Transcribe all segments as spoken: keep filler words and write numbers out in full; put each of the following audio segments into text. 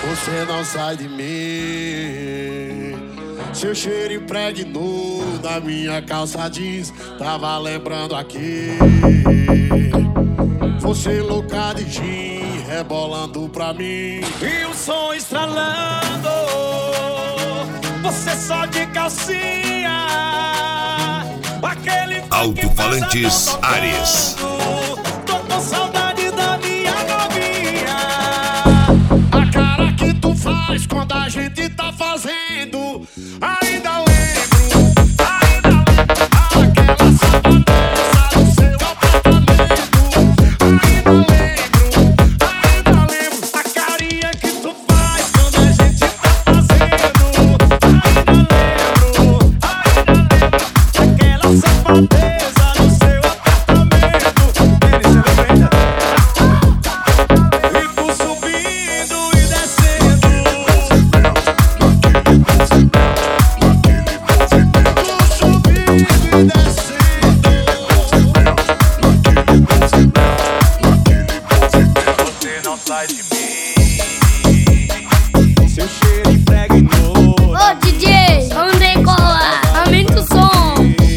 Você não sai de mim. Seu cheiro impregnou na minha calça jeans. Tava lembrando aqui. Você louca de gin, rebolando pra mim. E o som estralando. Você só de calcinha. Aquele Alto-falantes Ares. Tô com saudade da minha novinha. A cara que tu faz quando a gente tá fazendo. Ainda lembro, ainda lembro. Aquela safadeza do seu apartamento. Ainda lembro, ainda lembro. A carinha que tu faz quando a gente tá fazendo. Ainda lembro, ainda lembro. Aquela safadeza do seu apartamento. Ele se lembra. E tu subindo e descendo. Tu subindo e descendo. Você não sai de mim. Seu cheiro impregnou. Ô D J, vamos decolar, aumenta o som.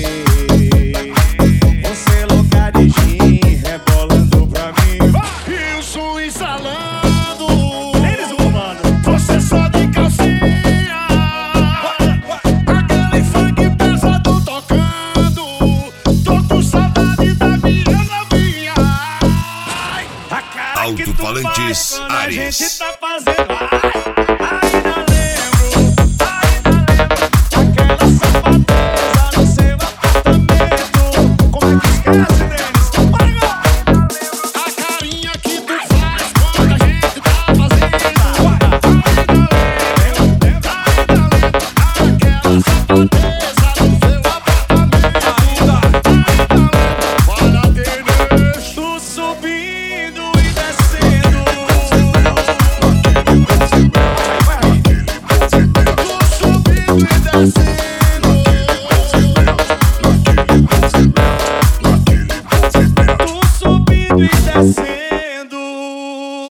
Você louca de gin, rebolando pra mim. E o som estralando. Eles, mano. Você só de calcinha. Aquele funk pesado tocando. Tô com saudade da minha novinha. A cara que tu Alto-falantes faz quando a Ares. gente tá fazendo. Ai.